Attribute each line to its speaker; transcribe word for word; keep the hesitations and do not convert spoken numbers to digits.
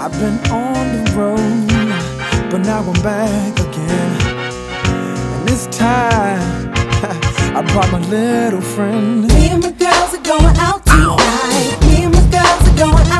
Speaker 1: I've been on the road, but now I'm back again. And this time, I brought my little friend.
Speaker 2: Me and my girls are going out tonight. Me and my girls are going out.